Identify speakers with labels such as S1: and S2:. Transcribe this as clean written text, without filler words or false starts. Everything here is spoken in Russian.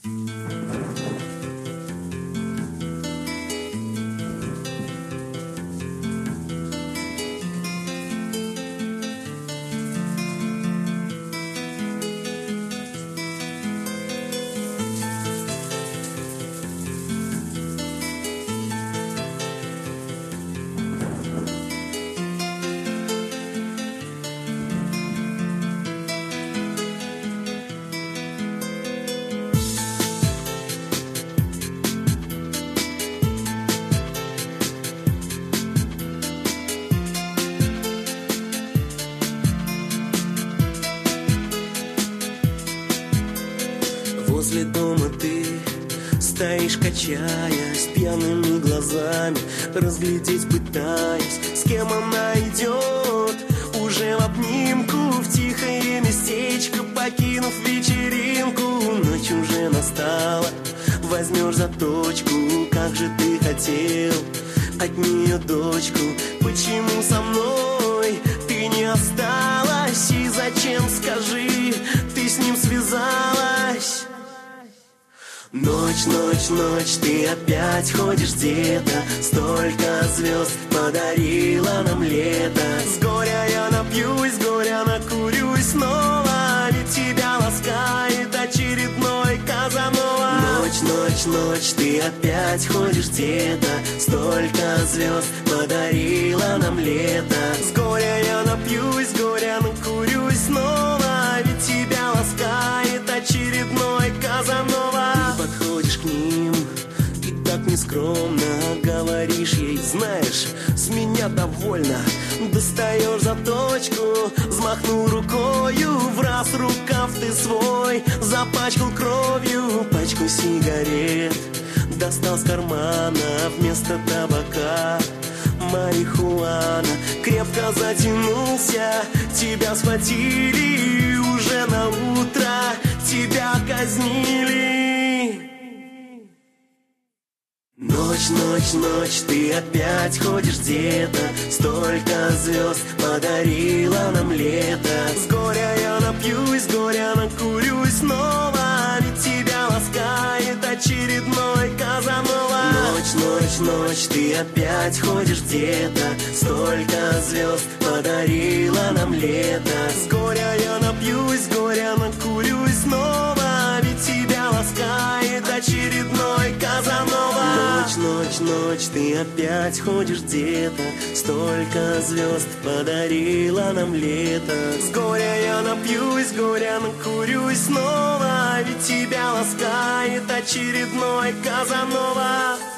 S1: Возле дома ты стоишь, качаясь, пьяными глазами разглядеть пытаясь, с кем она идет. Уже в обнимку, в тихое местечко, покинув вечеринку. Ночь уже настала, возьмешь за точку. Как же ты хотел от нее дочку? Почему со мной ты не осталась? И зачем, скажи, ты с ним связалась? Ночь, ночь, ночь, ты опять ходишь где-то. Столько звезд подарила нам лето. С горя я напьюсь, с горя накурюсь снова. Ведь тебя ласкает очередной Казанова. Ночь, ночь, ночь, ты опять ходишь где-то. Столько звезд подарила нам лето. С горя я напьюсь, с горя накурюсь снова. Ведь тебя ласкает очередной Казанова. Подходишь к ним и так нескромно говоришь ей: знаешь, с меня довольно. Достаешь за точку, взмахнул рукою, в раз рукав ты свой запачкал кровью. Пачку сигарет достал с кармана, вместо табака марихуана. Крепко затянулся, тебя схватили, уже на утро тебя казнили. Ночь, ночь, ночь, ты опять ходишь где-то. Столько звезд подарила нам лето. С горя я напьюсь, с горя накурюсь снова. Ведь тебя ласкает очередной Казанова. Ночь, ночь, ночь, ты опять ходишь где-то. Столько звезд подарила нам лето. С горя я напьюсь, с горя накурюсь снова. Ведь тебя ласкает очередной Казанова. Ночь, ночь, ночь, ты опять ходишь где-то. Столько звезд подарила нам лето. С горя я напьюсь, с горя накурюсь снова. Ведь тебя ласкает очередной Казанова.